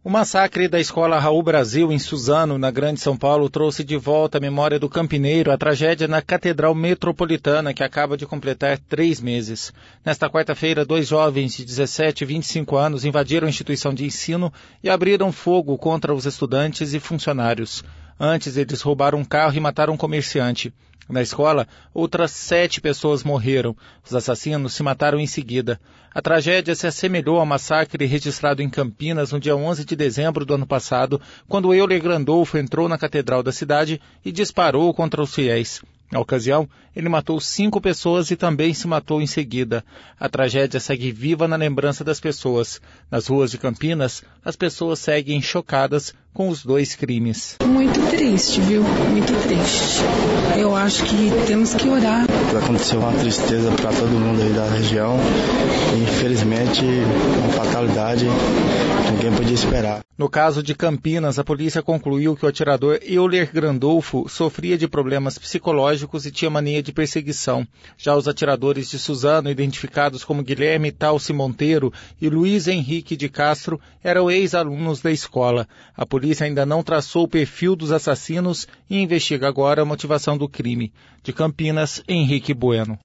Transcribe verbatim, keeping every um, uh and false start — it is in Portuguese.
O massacre da escola Raul Brasil, em Suzano, na Grande São Paulo, trouxe de volta à memória do campineiro a tragédia na Catedral Metropolitana, que acaba de completar três meses. Nesta quarta-feira, dois jovens de dezessete e vinte e cinco anos invadiram a instituição de ensino e abriram fogo contra os estudantes e funcionários. Antes, eles roubaram um carro e mataram um comerciante. Na escola, outras sete pessoas morreram. Os assassinos se mataram em seguida. A tragédia se assemelhou ao massacre registrado em Campinas no dia onze de dezembro do ano passado, quando Euler Grandolfo entrou na catedral da cidade e disparou contra os fiéis. Na ocasião, ele matou cinco pessoas e também se matou em seguida. A tragédia segue viva na lembrança das pessoas. Nas ruas de Campinas, as pessoas seguem chocadas com os dois crimes. Muito triste, viu? Muito triste. Eu acho que temos que orar. Aconteceu uma tristeza para todo mundo aí da região. E, infelizmente, uma fatalidade que ninguém podia esperar. No caso de Campinas, a polícia concluiu que o atirador Euler Grandolfo sofria de problemas psicológicos e tinha mania de perseguição. Já os atiradores de Suzano, identificados como Guilherme Talci Monteiro e Luiz Henrique de Castro, eram ex-alunos da escola. A polícia ainda não traçou o perfil dos assassinos e investiga agora a motivação do crime. De Campinas, Henrique Bueno.